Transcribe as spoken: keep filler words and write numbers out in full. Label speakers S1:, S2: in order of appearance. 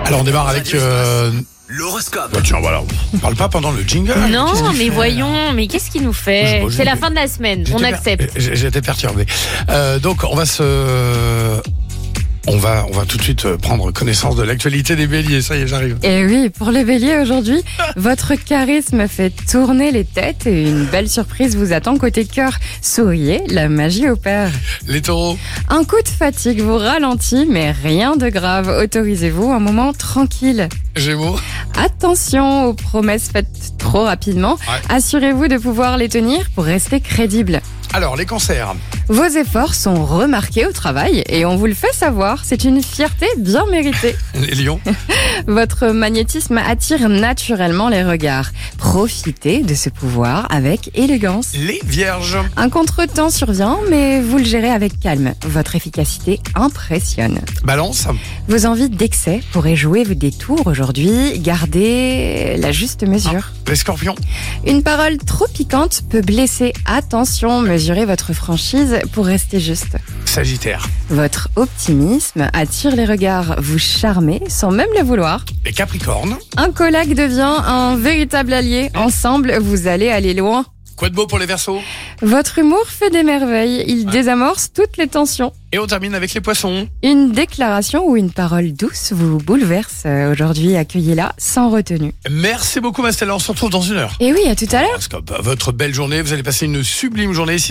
S1: Alors on démarre avec euh...
S2: l'horoscope.
S1: Bah tiens, voilà, on parle pas pendant le jingle.
S3: Non,
S1: Qu'est-ce qu'il
S3: mais
S1: fait,
S3: voyons, mais qu'est-ce qu'il nous
S1: Je-
S3: fait
S1: je-
S3: C'est la fin de la semaine, on
S1: J'étais per-
S3: accepte.
S1: J'ai j'ai été perturbé. Euh, donc on va se... On va, on va tout de suite prendre connaissance de l'actualité des béliers. Ça y est, j'arrive.
S4: Et oui, pour les béliers aujourd'hui, votre charisme fait tourner les têtes et une belle surprise vous attend côté cœur. Souriez, la magie opère.
S1: Les taureaux,
S4: Un coup de fatigue vous ralentit, mais rien de grave. Autorisez-vous un moment tranquille.
S1: gémeaux,
S4: Attention aux promesses faites trop rapidement.
S1: Ouais.
S4: Assurez-vous de pouvoir les tenir pour rester crédible.
S1: alors les cancers,
S4: Vos efforts sont remarqués au travail et on vous le fait savoir. C'est une fierté bien méritée.
S1: les lions,
S4: Votre magnétisme attire naturellement les regards. Profitez de ce pouvoir avec élégance.
S1: les vierges,
S4: Un contretemps survient, mais vous le gérez avec calme. Votre efficacité impressionne.
S1: balance,
S4: Vos envies d'excès pourraient jouer des tours aujourd'hui. Gardez la juste mesure.
S1: les scorpions,
S4: Une parole trop piquante peut blesser. Attention, mesurez votre franchise pour rester juste.
S1: sagittaire,
S4: Votre optimisme attire les regards. Vous charmez sans même le vouloir.
S1: les capricornes.
S4: Un collègue devient un véritable allié. Ensemble, vous allez aller loin.
S1: Quoi de beau pour les verseaux?
S4: Votre humour fait des merveilles. Il désamorce toutes les tensions.
S1: Et on termine avec les poissons.
S4: Une déclaration ou une parole douce vous bouleverse. Euh, Aujourd'hui, accueillez-la sans retenue.
S1: Merci beaucoup, Mastella. On se retrouve dans une heure.
S4: Et oui, à tout à l'heure.
S1: Horoscope. Votre belle journée. Vous allez passer une sublime journée.